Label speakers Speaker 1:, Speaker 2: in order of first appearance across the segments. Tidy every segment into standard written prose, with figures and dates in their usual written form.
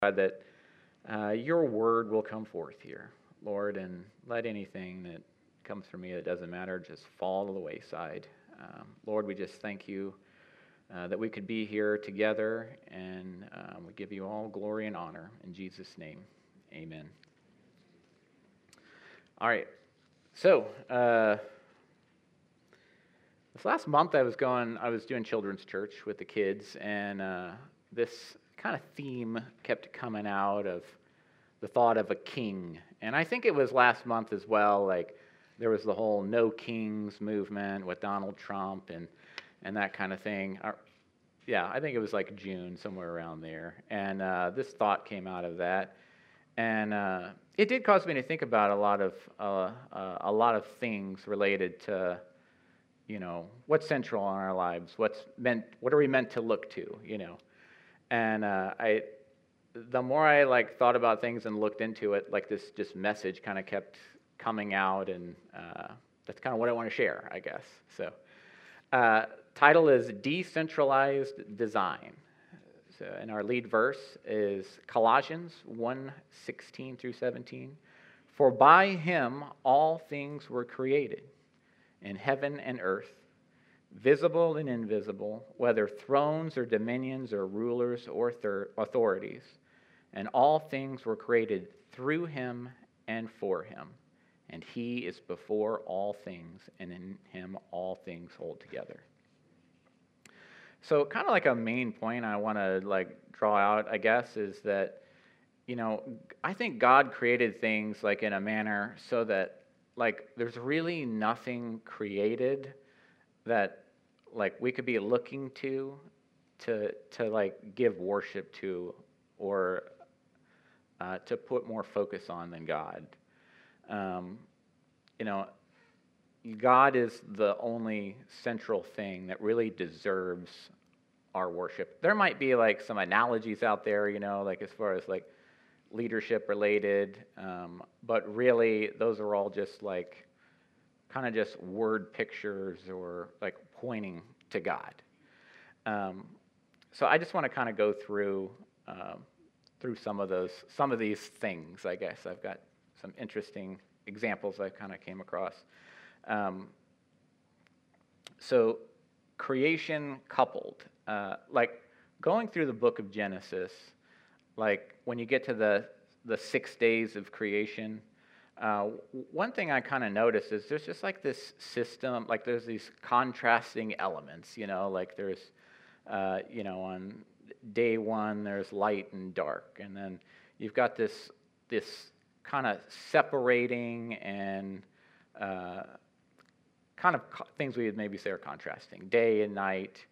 Speaker 1: God, that your word will come forth here, Lord, and let anything that comes from me that doesn't matter just fall to the wayside. Lord, we just thank you that we could be here together, and we give you all glory and honor. In Jesus' name, amen. All right, so this last month I was doing children's church with the kids, and this kind of theme kept coming out of the thought of a king. And I think it was last month as well, like there was the whole No Kings movement with Donald Trump and that kind of thing. Yeah, I think it was like June, somewhere around there. And this thought came out of that. And it did cause me to think about a lot of things related to, what's central in our lives, what are we meant to look to, And the more I thought about things and looked into it, this just message kind of kept coming out, and that's kind of what I want to share, I guess. So, title is Decentralized Design. So, and our lead verse is Colossians 1:16 through 17. For by him all things were created, in heaven and earth, visible and invisible, whether thrones or dominions or rulers or authorities. And all things were created through him and for him. And he is before all things, and in him all things hold together. So kind of like a main point I want to draw out, I guess, is that, I think God created things in a manner so that there's really nothing created that we could be looking to give worship to, or to put more focus on than God. God is the only central thing that really deserves our worship. There might be some analogies out there, as far as leadership related, but really those are all just kind of just word pictures or pointing to God. So I just want to kind of go through some of these things. I guess I've got some interesting examples I kind of came across. So creation coupled, going through the book of Genesis, when you get to the 6 days of creation, one thing I kind of noticed is there's just this system, there's these contrasting elements, there's, on day one there's light and dark, and then you've got this kind of separating and kind of things we would maybe say are contrasting, day and night,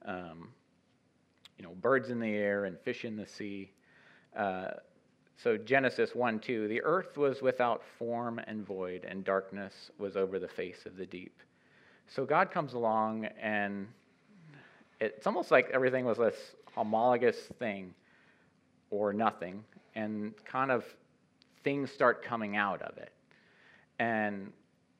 Speaker 1: birds in the air and fish in the sea. So Genesis 1:2, the earth was without form and void, and darkness was over the face of the deep. So God comes along, and it's almost like everything was this homologous thing or nothing, and kind of things start coming out of it. And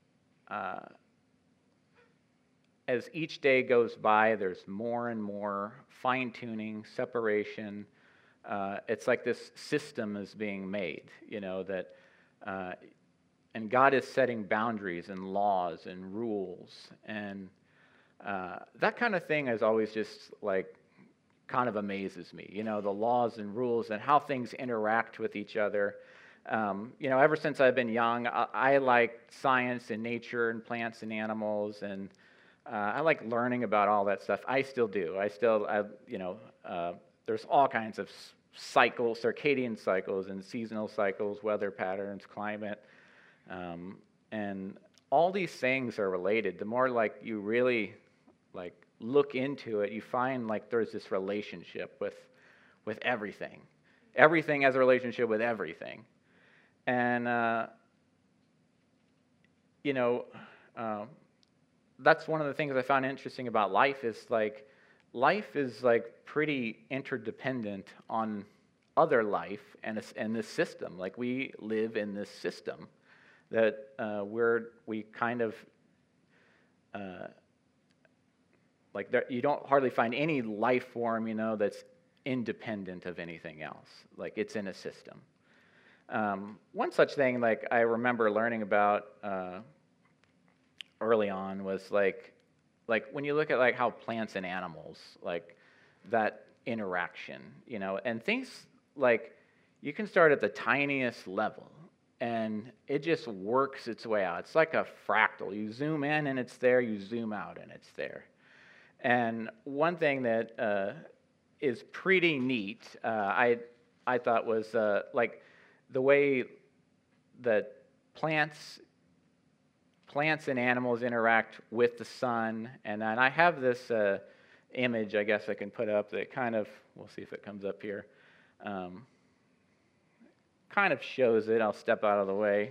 Speaker 1: as each day goes by, there's more and more fine-tuning, separation. It's like this system is being made, that, and God is setting boundaries and laws and rules, and that kind of thing is always just kind of amazes me, the laws and rules and how things interact with each other. Ever since I've been young, I like science and nature and plants and animals, and I like learning about all that stuff. I still do. There's all kinds of cycles, circadian cycles and seasonal cycles, weather patterns, climate, and all these things are related. The more you really look into it, you find there's this relationship with everything. Everything has a relationship with everything. And that's one of the things I found interesting about life is life is pretty interdependent on other life and this system. We live in this system that we kind of you don't hardly find any life form that's independent of anything else. Like it's in a system. One such thing, like I remember learning about early on, was like when you look at like how plants and animals, like that interaction, and things like you can start at the tiniest level and it just works its way out. It's like a fractal. You zoom in and it's there, you zoom out and it's there. And one thing that is pretty neat, I thought was like the way that plants and animals interact with the sun. And then I have this image, I guess I can put up that kind of, we'll see if it comes up here, kind of shows it. I'll step out of the way.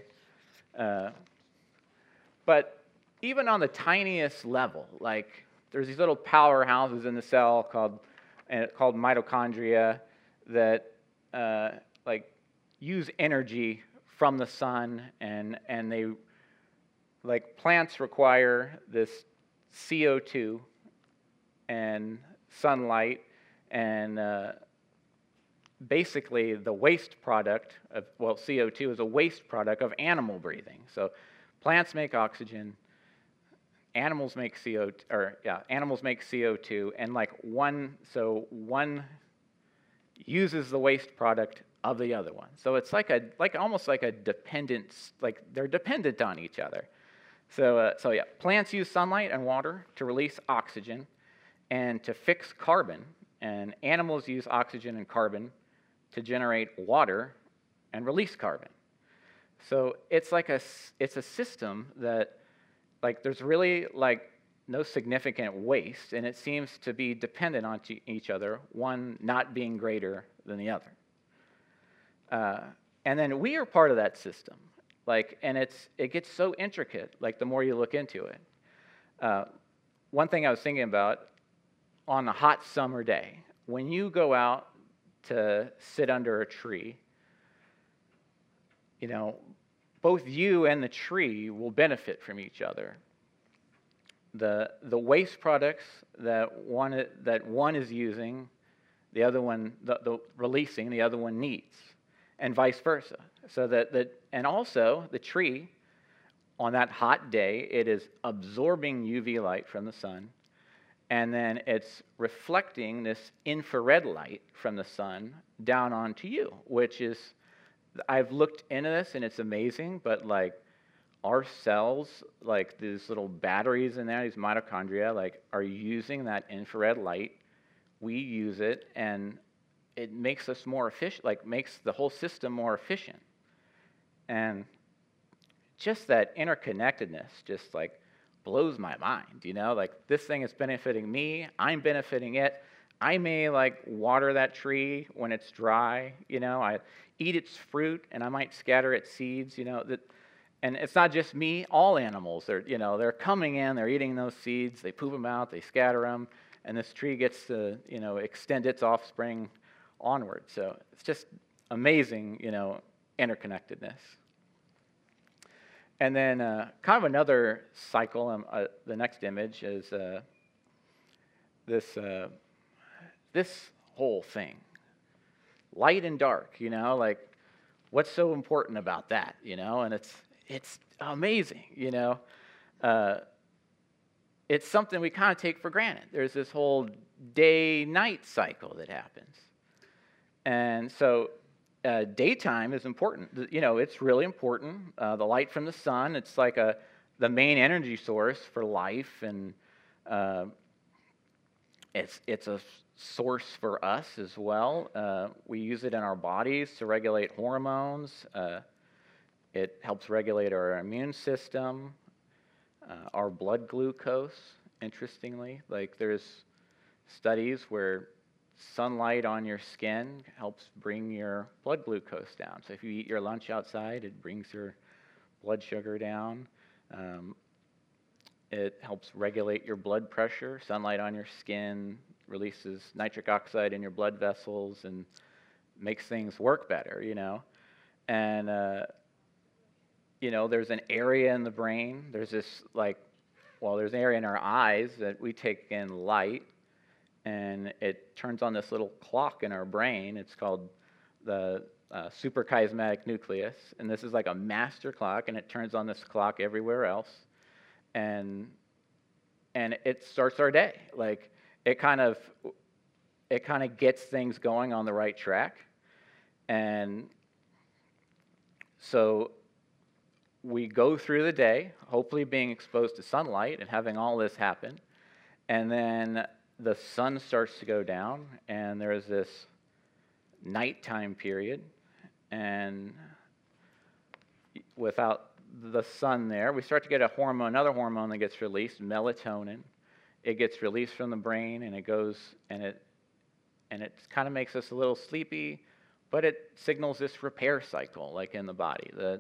Speaker 1: But even on the tiniest level, like there's these little powerhouses in the cell called mitochondria that like use energy from the sun, and they, like plants require this CO2 and sunlight, and basically the waste product of, well, CO2 is a waste product of animal breathing. So plants make oxygen, animals make CO2, and like one uses the waste product of the other one. So it's almost like a dependence, like they're dependent on each other. So yeah, plants use sunlight and water to release oxygen and to fix carbon, and animals use oxygen and carbon to generate water and release carbon. So it's a system that, like, there's really like no significant waste, and it seems to be dependent on each other, one not being greater than the other. And then we are part of that system. Like, and it gets so intricate, like the more you look into it. One thing I was thinking about, on a hot summer day, when you go out to sit under a tree, both you and the tree will benefit from each other. The waste products that one is using, the other one, the releasing, the other one needs, and vice versa. So and also the tree, on that hot day, it is absorbing UV light from the sun, and then it's reflecting this infrared light from the sun down onto you, which is, I've looked into this and it's amazing, but like our cells, like these little batteries in there, these mitochondria, like are using that infrared light. We use it, and it makes us more efficient, like makes the whole system more efficient. And just that interconnectedness just like blows my mind, like this thing is benefiting me, I'm benefiting it. I may like water that tree when it's dry, I eat its fruit and I might scatter its seeds, and it's not just me, all animals, they're coming in, they're eating those seeds, they poop them out, they scatter them, and this tree gets to, extend its offspring onward. So it's just amazing, interconnectedness. And then kind of another cycle, the next image is this whole thing. Light and dark, like what's so important about that, and it's amazing, it's something we kind of take for granted. There's this whole day-night cycle that happens. And so daytime is important. It's really important. The light from the sun, it's like the main energy source for life, and it's a source for us as well. We use it in our bodies to regulate hormones. It helps regulate our immune system, our blood glucose. Interestingly, like there's studies where sunlight on your skin helps bring your blood glucose down. So if you eat your lunch outside, it brings your blood sugar down. It helps regulate your blood pressure. Sunlight on your skin releases nitric oxide in your blood vessels and makes things work better, And, there's an area in the brain. There's this there's an area in our eyes that we take in light. and it turns on this little clock in our brain. It's called the suprachiasmatic nucleus, and this is like a master clock, and it turns on this clock everywhere else, and it starts our day. Like it kind of gets things going on the right track, and so we go through the day, hopefully being exposed to sunlight and having all this happen, and then the sun starts to go down, and there's this nighttime period, and without the sun there, we start to get another hormone that gets released, melatonin. It gets released from the brain, and it goes, and it kind of makes us a little sleepy, but it signals this repair cycle, like in the body, that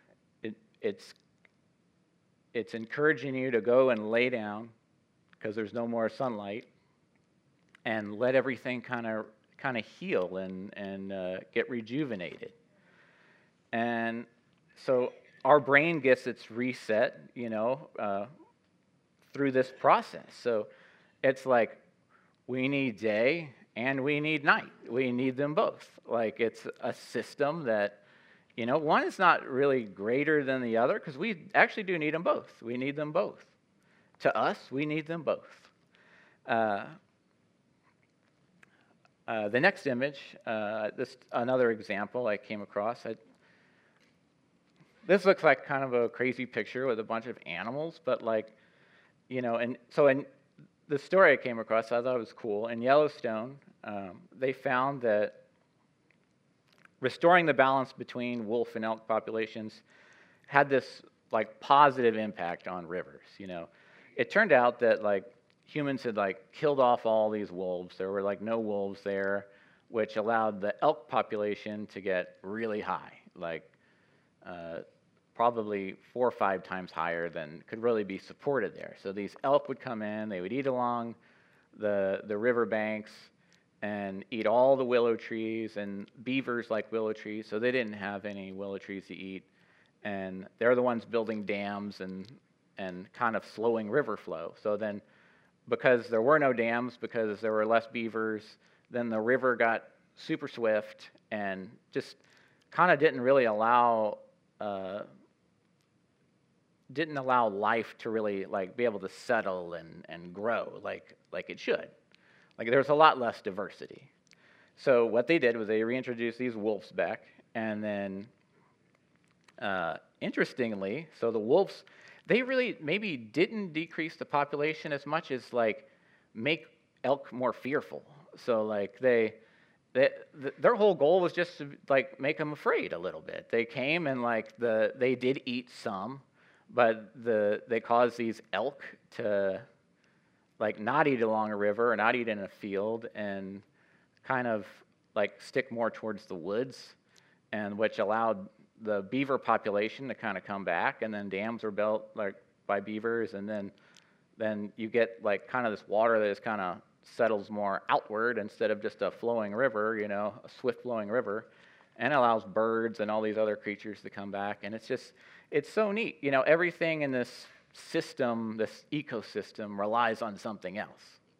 Speaker 1: it's encouraging you to go and lay down because there's no more sunlight, and let everything kind of heal and get rejuvenated. And so our brain gets its reset, through this process. So it's like we need day and we need night. We need them both. Like it's a system that, one is not really greater than the other because we actually do need them both. We need them both. To us, we need them both. The next image, this another example I came across. This looks like kind of a crazy picture with a bunch of animals, but and so in the story I came across, I thought it was cool. In Yellowstone, they found that restoring the balance between wolf and elk populations had this positive impact on rivers. It turned out that humans had killed off all these wolves. There were no wolves there, which allowed the elk population to get really high, probably 4 or 5 times higher than could really be supported there. So these elk would come in, they would eat along the river banks and eat all the willow trees, and beavers like willow trees, so they didn't have any willow trees to eat. And they're the ones building dams and kind of slowing river flow. So then, because there were no dams, because there were less beavers, then the river got super swift and just kind of didn't really allow life to really be able to settle and grow like it should. There's a lot less diversity. So what they did was they reintroduced these wolves back, and then interestingly, so the wolves, they really maybe didn't decrease the population as much as make elk more fearful. So their whole goal was just to make them afraid a little bit. They came and they did eat some, but they caused these elk to not eat along a river or not eat in a field, and kind of stick more towards the woods, and which allowed the beaver population to kind of come back, and then dams were built by beavers, and then you get kind of this water that is kind of settles more outward instead of just a flowing river, a swift flowing river, and allows birds and all these other creatures to come back. And it's so neat. Everything in this system, this ecosystem, relies on something else.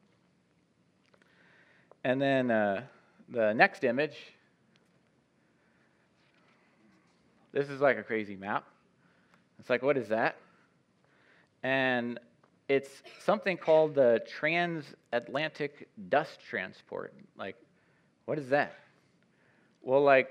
Speaker 1: And then the next image, this is a crazy map. It's what is that? And it's something called the transatlantic dust transport. What is that? Well,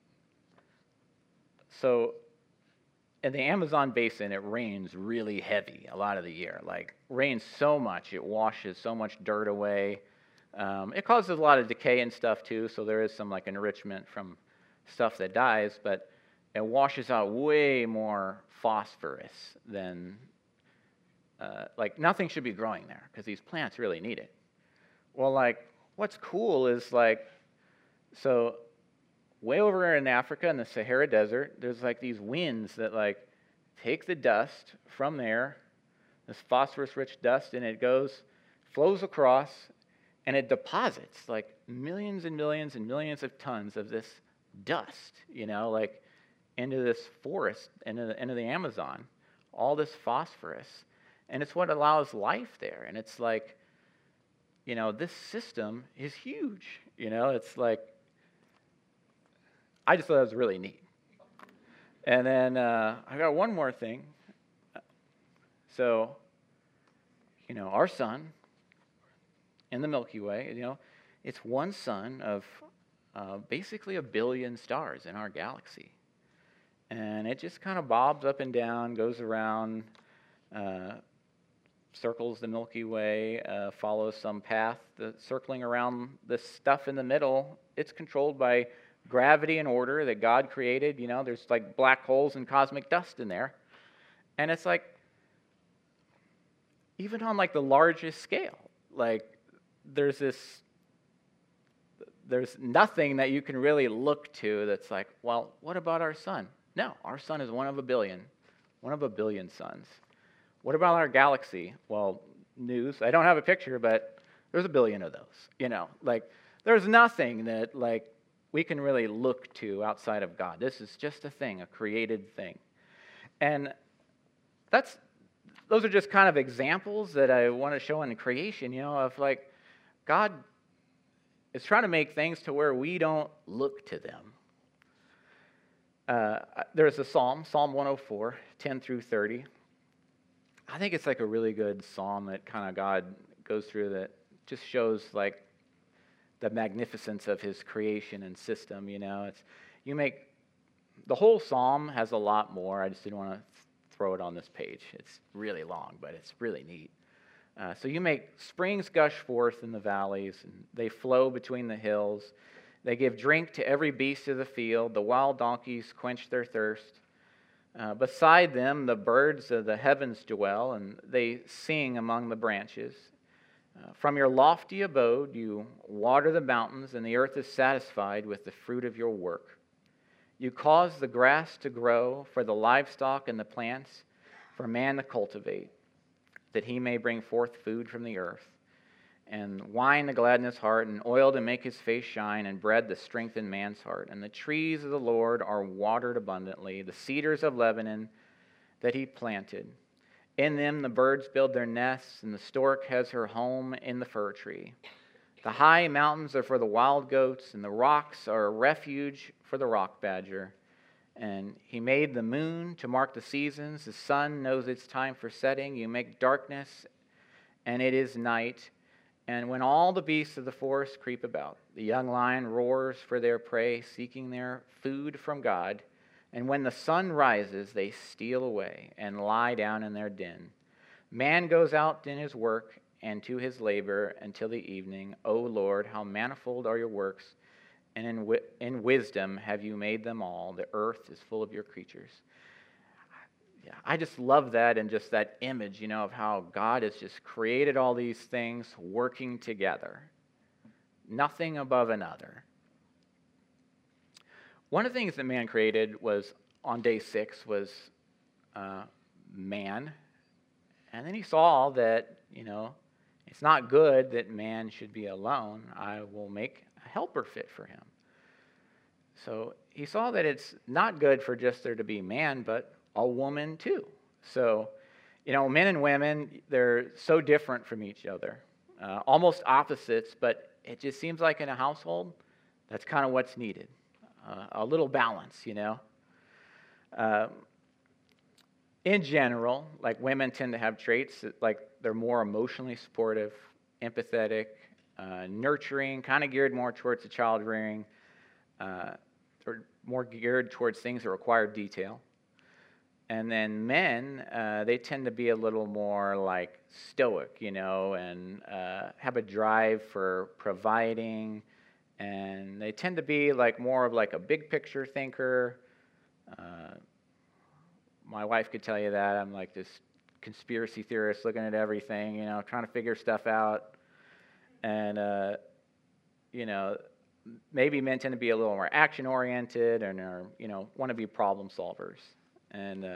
Speaker 1: so in the Amazon basin, it rains really heavy a lot of the year. Rains so much, it washes so much dirt away. It causes a lot of decay and stuff too, so there is some enrichment from stuff that dies, but it washes out way more phosphorus than, nothing should be growing there because these plants really need it. Well, what's cool is so way over in Africa in the Sahara Desert, there's these winds that take the dust from there, this phosphorus-rich dust, and it flows across, and it deposits millions and millions and millions of tons of this dust, into this forest, into the Amazon, all this phosphorus, and it's what allows life there. And it's this system is huge. It's like, I just thought it was really neat. And then I got one more thing. So, our sun in the Milky Way, it's one sun of basically 1 billion stars in our galaxy. And it just kind of bobs up and down, goes around, circles the Milky Way, follows some path, circling around the stuff in the middle. It's controlled by gravity and order that God created. There's like black holes and cosmic dust in there. And it's like, even on like the largest scale, like there's nothing that you can really look to that's like, well, what about our sun? No, our sun is one of 1 billion suns. What about our galaxy? Well, news, I don't have a picture, but there's 1 billion of those. Like there's nothing that like we can really look to outside of God. This is just a thing, a created thing. And those are just kind of examples that I want to show in creation, of like God is trying to make things to where we don't look to them. There's a Psalm 104, 10 through 30. I think it's like a really good psalm that kind of God goes through that just shows like the magnificence of his creation and system. The whole psalm has a lot more. I just didn't want to throw it on this page. It's really long, but it's really neat. So you make springs gush forth in the valleys, and they flow between the hills. They give drink to every beast of the field. The wild donkeys quench their thirst. Beside them, the birds of the heavens dwell, and they sing among the branches. From your lofty abode, you water the mountains, and the earth is satisfied with the fruit of your work. You cause the grass to grow for the livestock and the plants, for man to cultivate, that he may bring forth food from the earth, and wine to gladden his heart, and oil to make his face shine, and bread to strengthen man's heart. And the trees of the Lord are watered abundantly, the cedars of Lebanon that he planted. In them the birds build their nests, and the stork has her home in the fir tree. The high mountains are for the wild goats, and the rocks are a refuge for the rock badger. And he made the moon to mark the seasons. The sun knows its time for setting. You make darkness, and it is night. And when all the beasts of the forest creep about, the young lion roars for their prey, seeking their food from God. And when the sun rises, they steal away and lie down in their den. Man goes out in his work and to his labor until the evening. O Lord, how manifold are your works, and in wisdom have you made them all. The earth is full of your creatures. Yeah, I just love that, and just that image, of how God has just created all these things working together. Nothing above another. One of the things that man created was, on day 6, was man. And then he saw that, it's not good that man should be alone. I will make a helper fit for him. So he saw that it's not good for just there to be man, but a woman too. So, men and women, they're so different from each other. Almost opposites, but it just seems like in a household, that's kind of what's needed. A little balance, In general, like women tend to have traits that, like, they're more emotionally supportive, empathetic, nurturing, kind of geared more towards the child rearing, or more geared towards things that require detail. And then men, they tend to be a little more like stoic, and have a drive for providing. And they tend to be like more of like a big picture thinker. My wife could tell you that. I'm like this conspiracy theorist looking at everything, trying to figure stuff out. And, maybe men tend to be a little more action oriented and are, want to be problem solvers. And,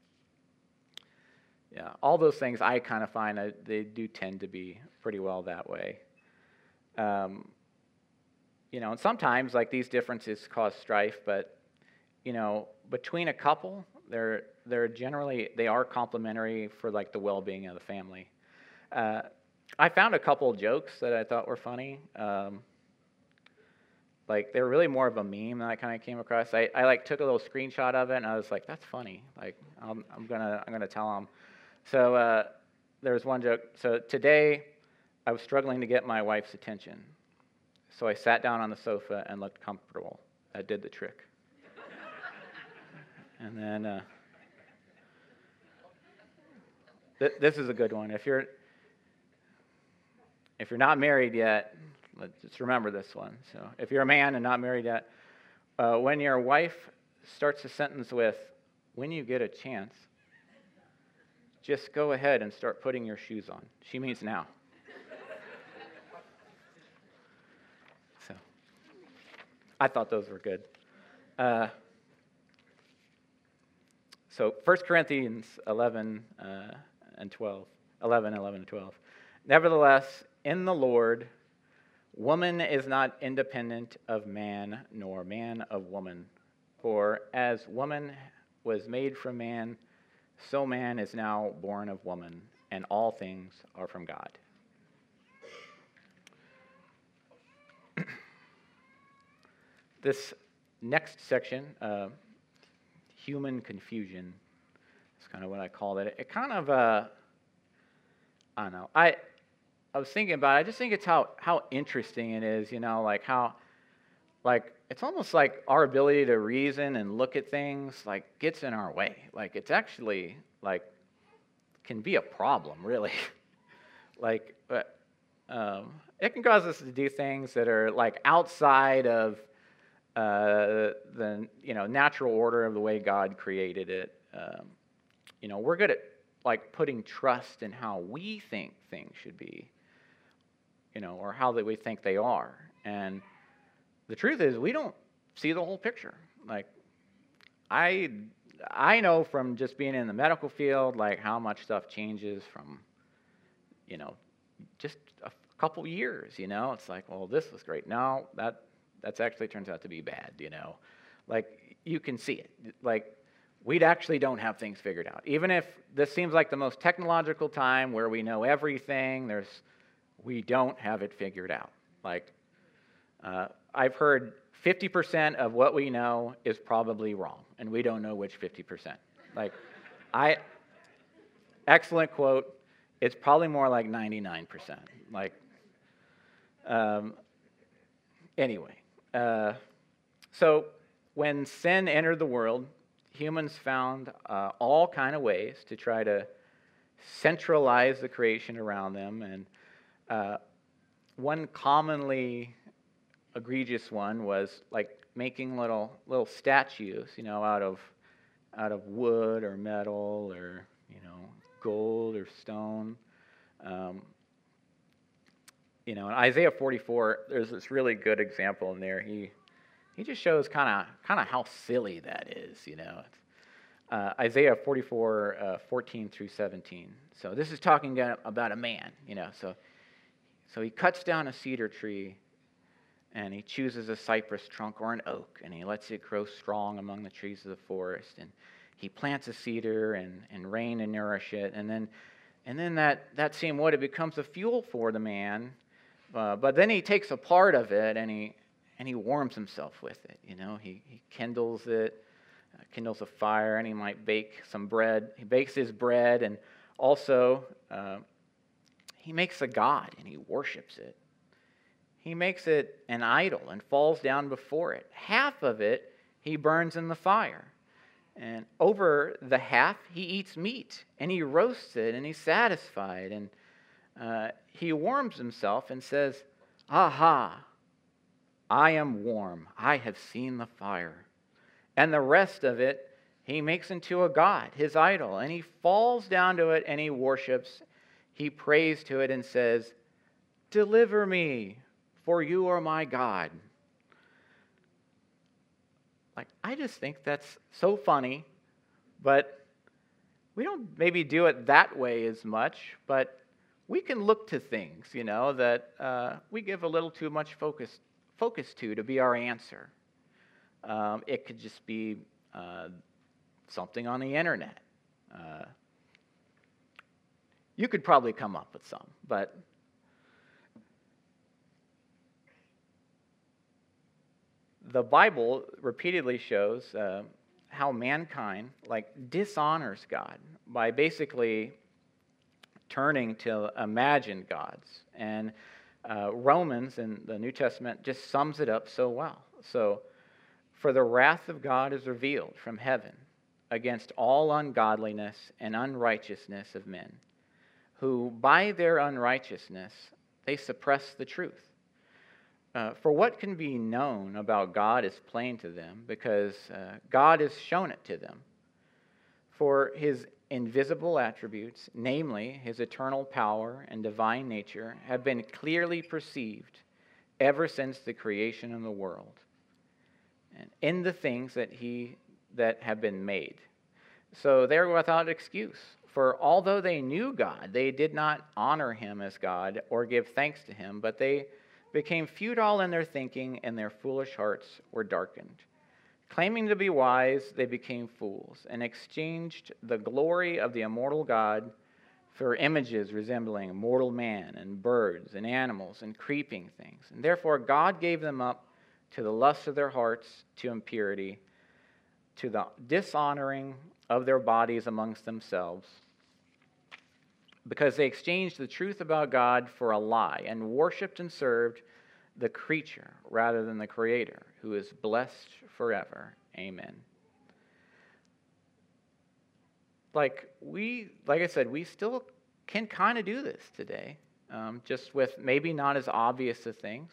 Speaker 1: all those things I kind of find that they do tend to be pretty well that way. And sometimes like these differences cause strife, but between a couple, they are complementary for like the well-being of the family. I found a couple jokes that I thought were funny. Like they were really more of a meme that I kind of came across. I like took a little screenshot of it and I was like, that's funny. Like I'm gonna tell them. So there was one joke. So today I was struggling to get my wife's attention. So I sat down on the sofa and looked comfortable. That did the trick. And then this is a good one. If you're not married yet, let's just remember this one. So if you're a man and not married yet, when your wife starts a sentence with, when you get a chance, just go ahead and start putting your shoes on. She means now. So I thought those were good. So 1 Corinthians 11 and 12. Nevertheless, in the Lord, woman is not independent of man, nor man of woman. For as woman was made from man, so man is now born of woman, and all things are from God. This next section, human confusion, is kind of what I called it. It kind of, I don't know. I was thinking about it. I just think it's how interesting it is, like how, like, it's almost like our ability to reason and look at things, like, gets in our way. Like, it's actually, like, can be a problem, really. Like, but it can cause us to do things that are, like, outside of the, natural order of the way God created it. We're good at, like, putting trust in how we think things should be, or how that we think they are. And the truth is, we don't see the whole picture. Like, I know from just being in the medical field, like, how much stuff changes from, just a couple years, It's like, well, this was great. No, that's actually turns out to be bad, Like, you can see it. Like, we actually don't have things figured out. Even if this seems like the most technological time where we know everything, we don't have it figured out. Like, I've heard 50% of what we know is probably wrong, and we don't know which 50%. Like, excellent quote, it's probably more like 99%. Like, anyway, so when sin entered the world, humans found all kind of ways to try to centralize the creation around them, and one commonly egregious one was like making little statues, out of wood or metal or gold or stone. In Isaiah 44, there's this really good example in there. He just shows kind of how silly that is, Isaiah 44, 14 through 17. So this is talking about a man, So he cuts down a cedar tree, and he chooses a cypress trunk or an oak, and he lets it grow strong among the trees of the forest. And he plants a cedar and rain and nourish it. And then that same wood, it becomes a fuel for the man. But then he takes a part of it and he warms himself with it. He kindles it, kindles a fire, and he might bake some bread. He bakes his bread, and also he makes a god and he worships it. He makes it an idol and falls down before it. Half of it he burns in the fire. And over the half he eats meat and he roasts it and he's satisfied. And he warms himself and says, "Aha, I am warm. I have seen the fire." And the rest of it he makes into a god, his idol. And he falls down to it and he worships. He prays to it and says, "Deliver me, for you are my God." Like, I just think that's so funny, but we don't maybe do it that way as much, but we can look to things, that we give a little too much focus to be our answer. It could just be something on the internet. You could probably come up with some, but the Bible repeatedly shows how mankind dishonors God by basically turning to imagined gods. And Romans in the New Testament just sums it up so well. So, for the wrath of God is revealed from heaven against all ungodliness and unrighteousness of men, who by their unrighteousness they suppress the truth. For what can be known about God is plain to them, because God has shown it to them. For his invisible attributes, namely his eternal power and divine nature, have been clearly perceived ever since the creation of the world, and in the things that have been made. So they are without excuse. For although they knew God, they did not honor him as God or give thanks to him, but they became futile in their thinking, and their foolish hearts were darkened. Claiming to be wise, they became fools, and exchanged the glory of the immortal God for images resembling mortal man and birds and animals and creeping things. And therefore God gave them up to the lust of their hearts, to impurity, to the dishonoring of their bodies amongst themselves, because they exchanged the truth about God for a lie, and worshipped and served the creature rather than the Creator, who is blessed forever. Amen. Like I said, we still can kind of do this today, just with maybe not as obvious of things.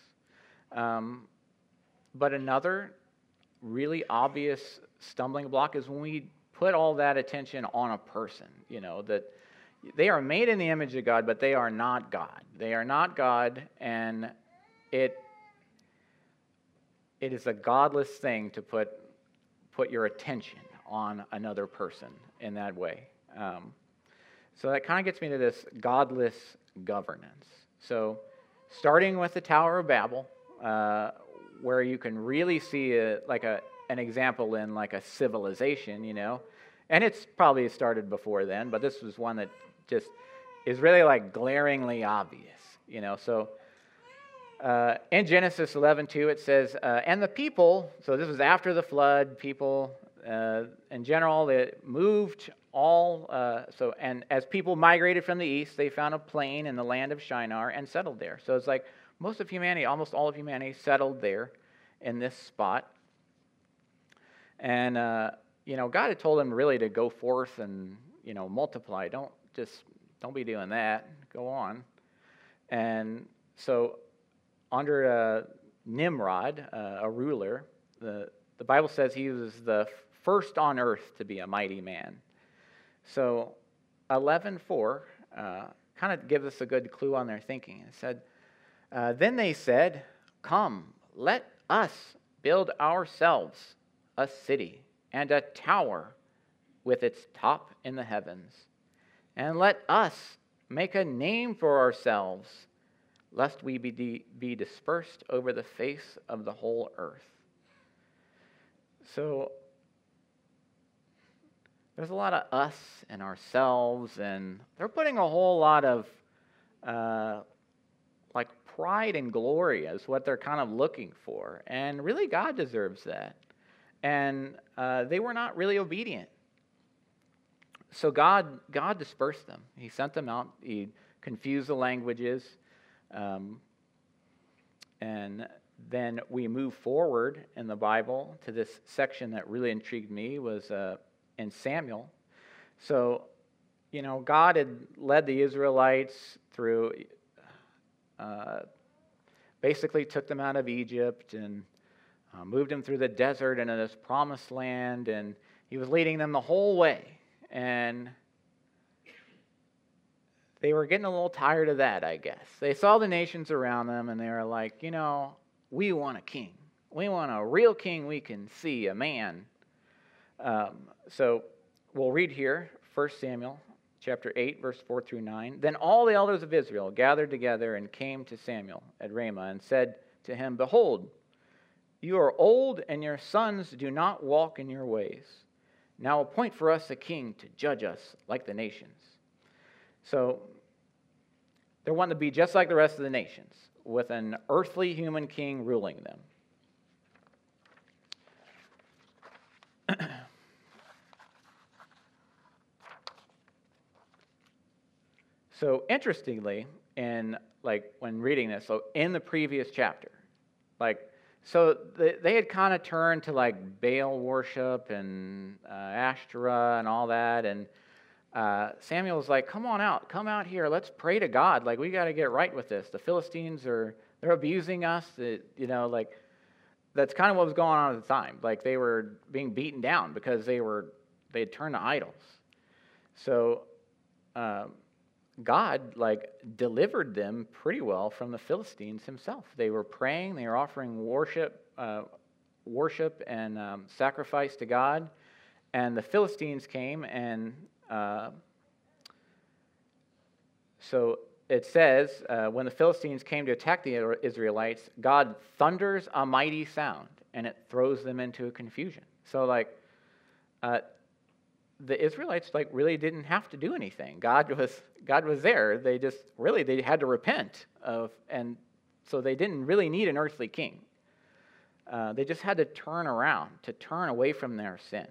Speaker 1: But another really obvious stumbling block is when we put all that attention on a person, that they are made in the image of God, but they are not God. They are not God, and it is a godless thing to put your attention on another person in that way. So that kind of gets me to this godless governance. So starting with the Tower of Babel, where you can really see an example in a civilization, and it's probably started before then, but this was one that just is really glaringly obvious, So in Genesis 11:2 it says, and the people, so this was after the flood, people in general, they moved all, and as people migrated from the east, they found a plain in the land of Shinar and settled there. So it's most of humanity, almost all of humanity, settled there in this spot. And, God had told them really to go forth and, multiply. Don't be doing that. Go on. And so under Nimrod, a ruler, the Bible says he was the first on earth to be a mighty man. So 11:4 kind of gives us a good clue on their thinking. It said, then they said, come, let us build ourselves a city and a tower with its top in the heavens, and let us make a name for ourselves, lest we be dispersed over the face of the whole earth. So there's a lot of us and ourselves, and they're putting a whole lot of pride and glory as what they're kind of looking for. And really God deserves that. And they were not really obedient. So God dispersed them. He sent them out. He confused the languages. And then we move forward in the Bible to this section that really intrigued me, was in Samuel. So, God had led the Israelites through, basically took them out of Egypt and moved them through the desert into this promised land, and he was leading them the whole way. And they were getting a little tired of that, I guess. They saw the nations around them, and they were like, we want a king. We want a real king we can see, a man. So we'll read here, 1 Samuel chapter 8, verse 4 through 9. Then all the elders of Israel gathered together and came to Samuel at Ramah and said to him, behold, you are old, and your sons do not walk in your ways. Now appoint for us a king to judge us like the nations. So they're wanting to be just like the rest of the nations, with an earthly human king ruling them. So interestingly, when reading this, so in the previous chapter, they had kind of turned to Baal worship and Ashtoreth and all that, and Samuel was like, come out here, let's pray to God. We got to get right with this. The Philistines they're abusing us. That's kind of what was going on at the time. They were being beaten down because they had turned to idols. So God delivered them pretty well from the Philistines himself. They were praying, they were offering worship and sacrifice to God, and the Philistines came and so it says, when the Philistines came to attack the Israelites, God thunders a mighty sound, and it throws them into a confusion. So, the Israelites really didn't have to do anything. God was there. They had to repent and so they didn't really need an earthly king. They just had to turn away from their sin.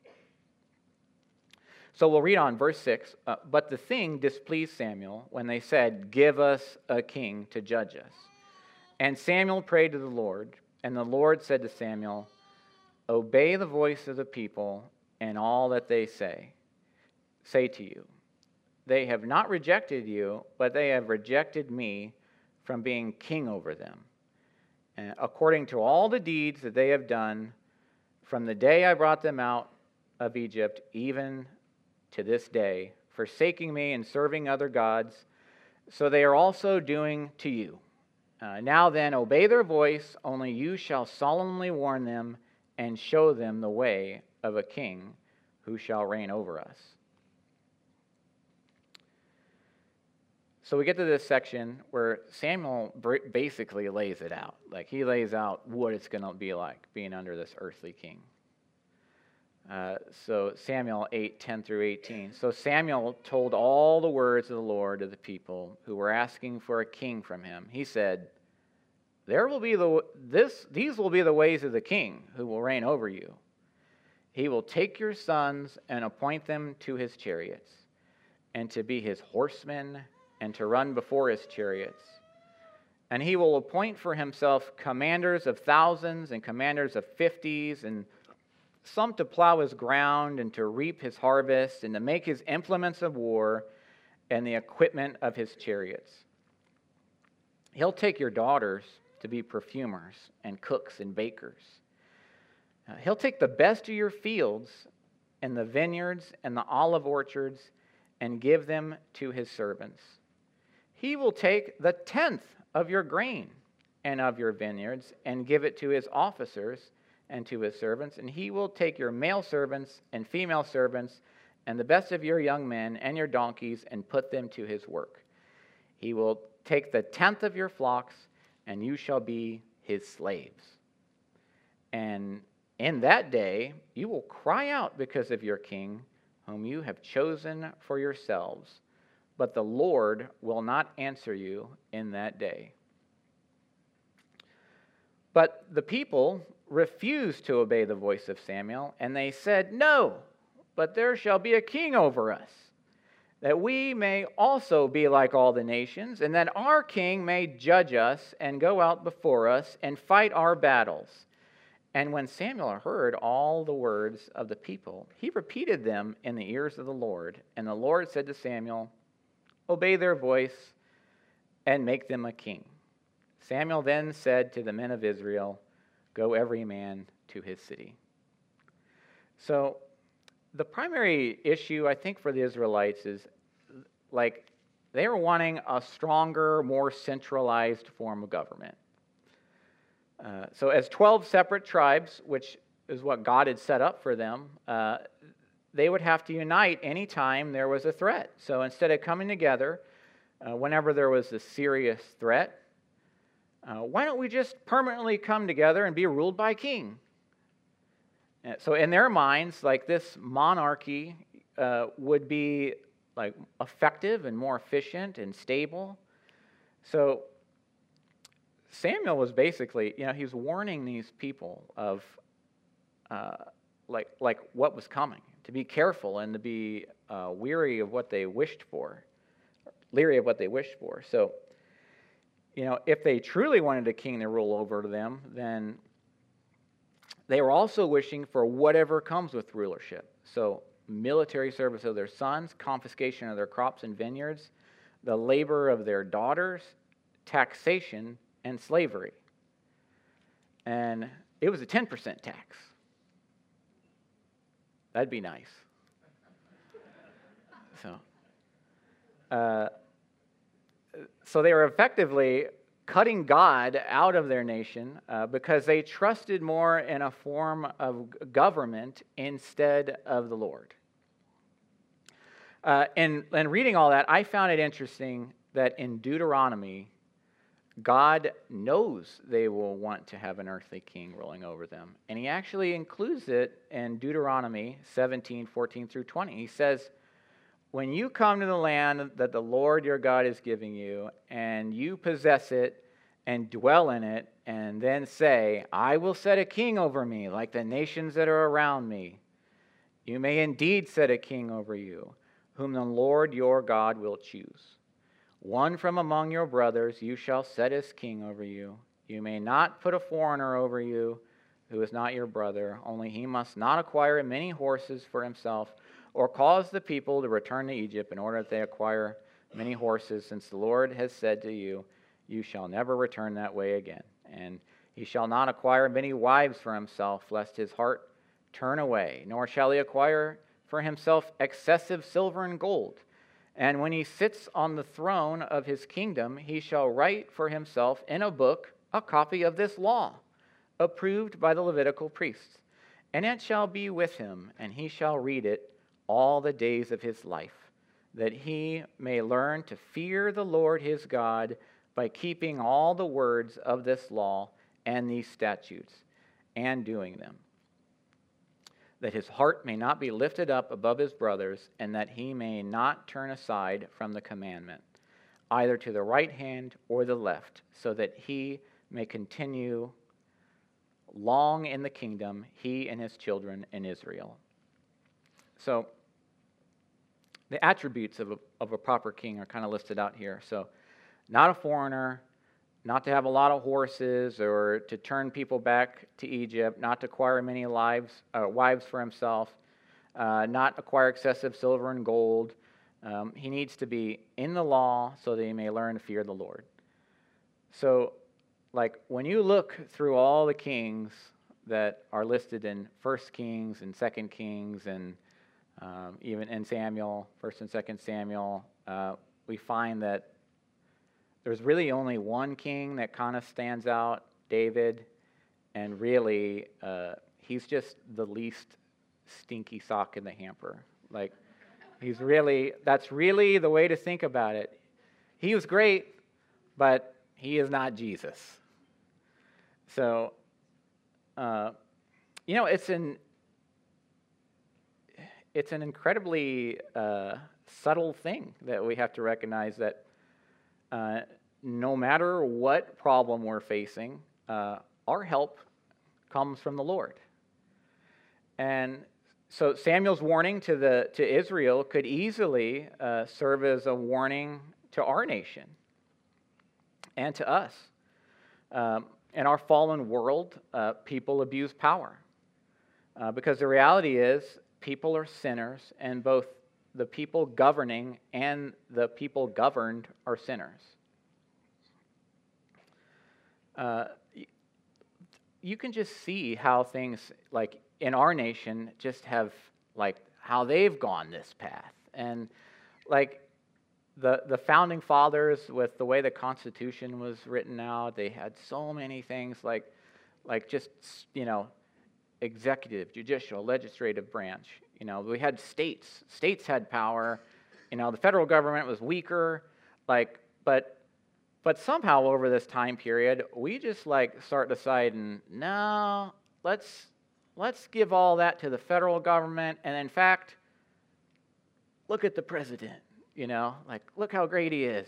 Speaker 1: So we'll read on verse 6. But the thing displeased Samuel when they said, "Give us a king to judge us." And Samuel prayed to the Lord, and the Lord said to Samuel, "Obey the voice of the people and all that they say to you. They have not rejected you, but they have rejected me from being king over them, according to all the deeds that they have done from the day I brought them out of Egypt, even to this day, forsaking me and serving other gods. So they are also doing to you. Now then, obey their voice, only you shall solemnly warn them and show them the way of a king who shall reign over us." So we get to this section where Samuel basically lays it out. He lays out what it's going to be like being under this earthly king. So Samuel 8:10 through 18. So Samuel told all the words of the Lord to the people who were asking for a king from him. He said, these will be the ways of the king who will reign over you. He will take your sons and appoint them to his chariots, and to be his horsemen, and to run before his chariots. And he will appoint for himself commanders of thousands and commanders of 50s, and some to plow his ground and to reap his harvest, and to make his implements of war and the equipment of his chariots. He'll take your daughters to be perfumers and cooks and bakers. He'll take the best of your fields and the vineyards and the olive orchards and give them to his servants. He will take the 10th of your grain and of your vineyards and give it to his officers and to his servants. And he will take your male servants and female servants and the best of your young men and your donkeys and put them to his work. He will take the 10th of your flocks, and you shall be his slaves. And in that day you will cry out because of your king, whom you have chosen for yourselves, but the Lord will not answer you in that day. But the people refused to obey the voice of Samuel, and they said, "No, but there shall be a king over us, that we may also be like all the nations, and that our king may judge us and go out before us and fight our battles." And when Samuel heard all the words of the people, he repeated them in the ears of the Lord. And the Lord said to Samuel, "Obey their voice and make them a king." Samuel then said to the men of Israel, "Go every man to his city." So the primary issue, I think, for the Israelites is they were wanting a stronger, more centralized form of government. So as 12 separate tribes, which is what God had set up for them, they would have to unite anytime there was a threat. So instead of coming together whenever there was a serious threat, why don't we just permanently come together and be ruled by a king? So in their minds, this monarchy would be effective and more efficient and stable. So Samuel was basically, he was warning these people of what was coming, to be careful and to be weary of what they wished for. leery of what they wished for. So, if they truly wanted a king to rule over them, then they were also wishing for whatever comes with rulership. So, military service of their sons, confiscation of their crops and vineyards, the labor of their daughters, taxation, and slavery. And it was a 10% tax. That'd be nice. So they were effectively cutting God out of their nation because they trusted more in a form of government instead of the Lord. And reading all that, I found it interesting that in Deuteronomy, God knows they will want to have an earthly king ruling over them. And he actually includes it in Deuteronomy 17:14 through 20. He says, when you come to the land that the Lord your God is giving you, and you possess it and dwell in it, and then say, I will set a king over me like the nations that are around me, you may indeed set a king over you, whom the Lord your God will choose. One from among your brothers you shall set as king over you. You may not put a foreigner over you who is not your brother, only he must not acquire many horses for himself, or cause the people to return to Egypt in order that they acquire many horses, since the Lord has said to you, you shall never return that way again. And he shall not acquire many wives for himself, lest his heart turn away, nor shall he acquire for himself excessive silver and gold. And when he sits on the throne of his kingdom, he shall write for himself in a book a copy of this law, approved by the Levitical priests. And it shall be with him, and he shall read it all the days of his life, that he may learn to fear the Lord his God by keeping all the words of this law and these statutes, and doing them, that his heart may not be lifted up above his brothers, and that he may not turn aside from the commandment, either to the right hand or the left, so that he may continue long in the kingdom, he and his children in Israel. So, the attributes of a proper king are kind of listed out here. So, not a foreigner, not to have a lot of horses or to turn people back to Egypt, not to acquire many wives for himself, not acquire excessive silver and gold. He needs to be in the law so that he may learn to fear the Lord. So, like when you look through all the kings that are listed in 1 Kings and 2 Kings and even in Samuel, 1 and 2 Samuel, we find that there's really only one king that kind of stands out, David, and really he's just the least stinky sock in the hamper. Like, that's really the way to think about it. He was great, but he is not Jesus. So, it's an incredibly subtle thing that we have to recognize, that no matter what problem we're facing, our help comes from the Lord. And so Samuel's warning to Israel could easily serve as a warning to our nation and to us. In our fallen world, people abuse power because the reality is people are sinners, and both the people governing and the people governed are sinners. You can just see how things, like in our nation, just have, like, how they've gone this path. And like the founding fathers, with the way the Constitution was written out, they had so many things like just, executive, judicial, legislative branch. We had states. States had power. The federal government was weaker. But somehow over this time period, we just start deciding, no, let's give all that to the federal government. And in fact, look at the president. Look how great he is.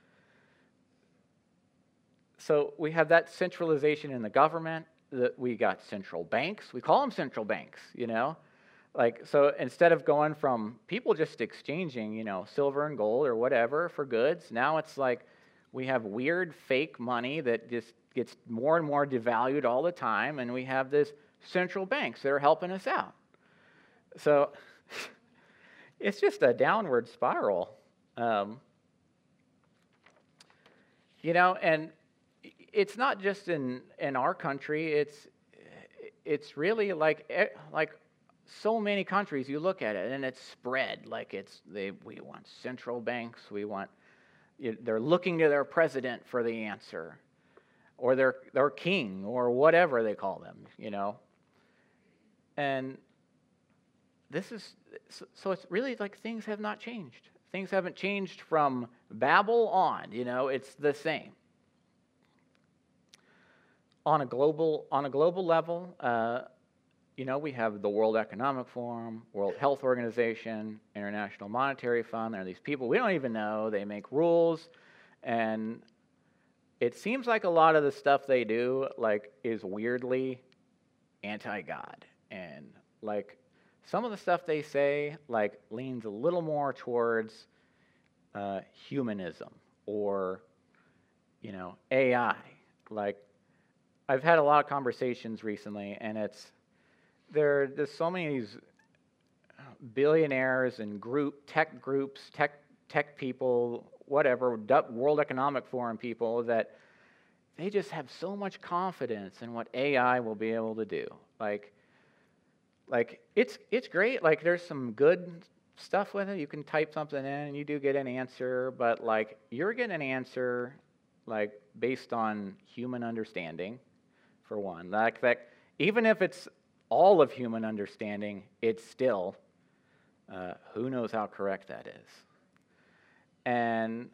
Speaker 1: So we have that centralization in the government. We got central banks. We call them central banks. Like, so instead of going from people just exchanging, silver and gold or whatever for goods, now it's like we have weird fake money that just gets more and more devalued all the time, and we have this central banks that are helping us out. So it's just a downward spiral. And it's not just in our country. It's really like so many countries. You look at it and it's spread like we want central banks. They're looking to their president for the answer, or their king, or whatever they call them. And this is so. It's really like things have not changed. Things haven't changed from Babel on. It's the same. On a global level, we have the World Economic Forum, World Health Organization, International Monetary Fund. There are these people we don't even know. They make rules, and it seems like a lot of the stuff they do is weirdly anti-God, and some of the stuff they say leans a little more towards humanism or AI. I've had a lot of conversations recently, and there's so many of these billionaires and tech groups, tech people, whatever, World Economic Forum people, that they just have so much confidence in what AI will be able to do. It's great. There's some good stuff with it. You can type something in and you do get an answer, but you're getting an answer based on human understanding, for one. Even if it's all of human understanding, it's still who knows how correct that is. And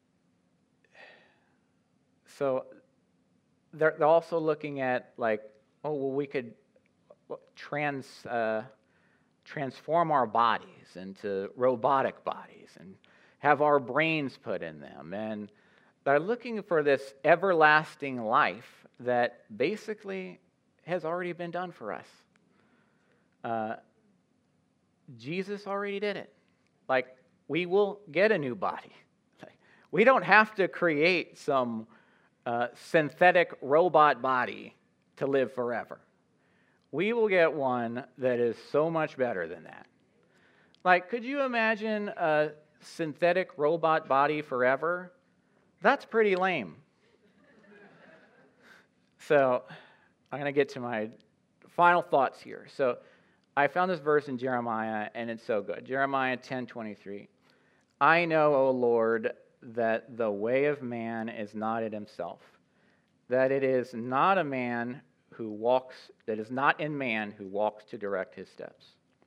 Speaker 1: so they're also looking at we could transform our bodies into robotic bodies and have our brains put in them. And they're looking for this everlasting life that basically has already been done for us. Jesus already did it. We will get a new body. We don't have to create some synthetic robot body to live forever. We will get one that is so much better than that. Could you imagine a synthetic robot body forever? That's pretty lame. So I'm going to get to my final thoughts here. So I found this verse in Jeremiah, and it's so good. Jeremiah 10:23. I know, O Lord, that the way of man is not in himself, that it is not in man who walks to direct his steps.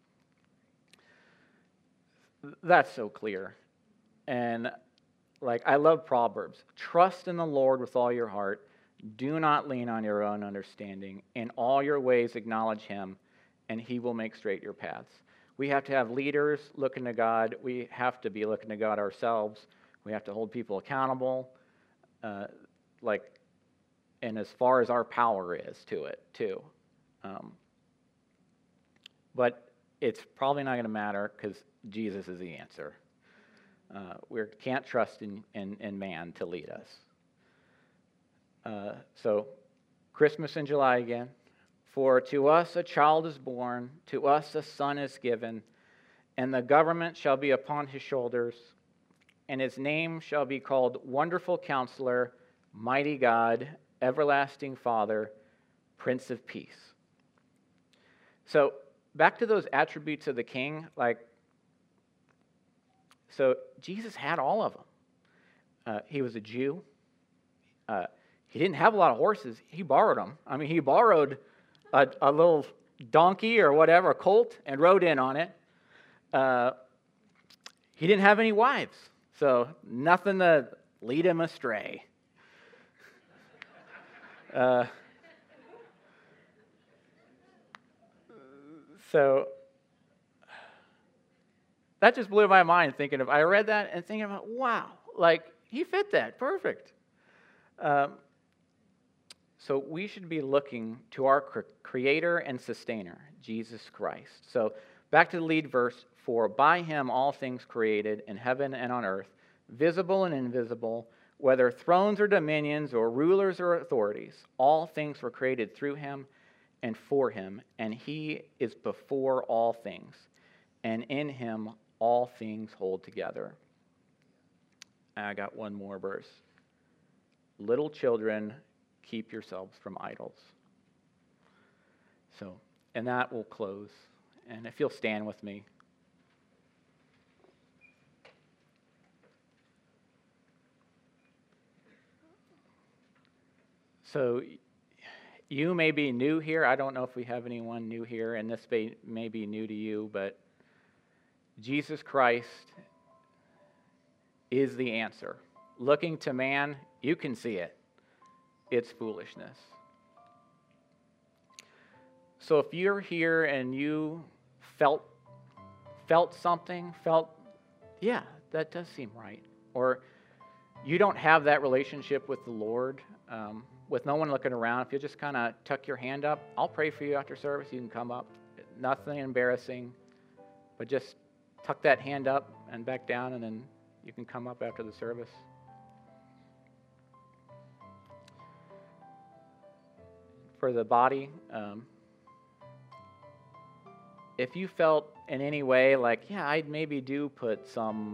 Speaker 1: That's so clear. And I love Proverbs. Trust in the Lord with all your heart. Do not lean on your own understanding. In all your ways acknowledge him, and he will make straight your paths. We have to have leaders looking to God. We have to be looking to God ourselves. We have to hold people accountable, and as far as our power is to it, too. But it's probably not going to matter because Jesus is the answer. We can't trust in man to lead us. So, Christmas in July again. For to us a child is born, to us a son is given, and the government shall be upon his shoulders, and his name shall be called Wonderful Counselor, Mighty God, Everlasting Father, Prince of Peace. So, back to those attributes of the king, so Jesus had all of them. He was a Jew. He didn't have a lot of horses. He borrowed them. He borrowed a little donkey or whatever, a colt, and rode in on it. He didn't have any wives, so nothing to lead him astray. So that just blew my mind I read that and thinking about, wow, he fit that, perfect. So we should be looking to our Creator and Sustainer, Jesus Christ. So Back to the lead verse, for by him all things created in heaven and on earth, visible and invisible, whether thrones or dominions or rulers or authorities, all things were created through him and for him, and he is before all things, and in him all things hold together. I got one more verse. Little children, keep yourselves from idols. So, and that will close. And if you'll stand with me. So, you may be new here. I don't know if we have anyone new here, and this may be new to you, but Jesus Christ is the answer. Looking to man, you can see it. It's foolishness. So if you're here and you felt something, yeah, that does seem right, or you don't have that relationship with the Lord, with no one looking around, if you just kind of tuck your hand up, I'll pray for you after service. You can come up. Nothing embarrassing, but just tuck that hand up and back down, and then you can come up after the service. For the body, if you felt in any way like, yeah, I maybe do put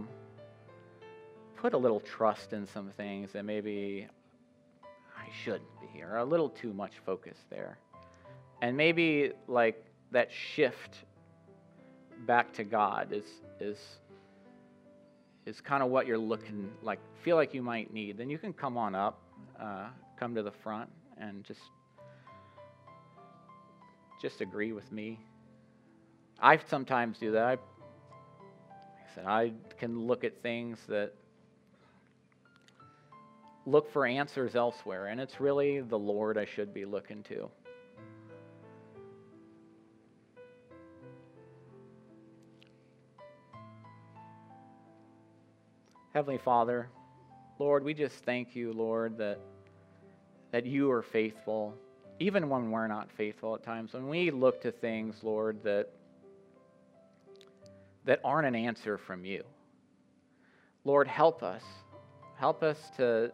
Speaker 1: a little trust in some things that maybe I shouldn't be, or a little too much focus there. And maybe like that shift back to God is kind of what you're looking like, feel like you might need, then you can come on up, come to the front, and just agree with me. I sometimes do that. I can look at things that look for answers elsewhere, and it's really the Lord I should be looking to. Heavenly Father, Lord, we just thank you, Lord, that you are faithful, even when we're not faithful at times. When we look to things, Lord, that aren't an answer from you. Lord, help us. Help us to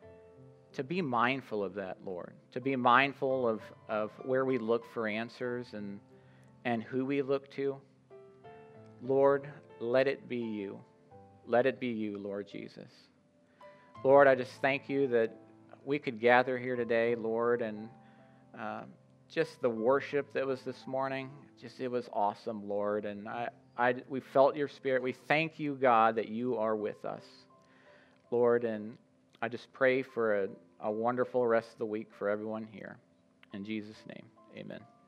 Speaker 1: be mindful of that, Lord. To be mindful of where we look for answers and who we look to. Lord, let it be you. Let it be you, Lord Jesus. Lord, I just thank you that we could gather here today, Lord, and just the worship that was this morning, it was awesome, Lord. And we felt your spirit. We thank you, God, that you are with us, Lord. And I just pray for a wonderful rest of the week for everyone here. In Jesus' name, amen.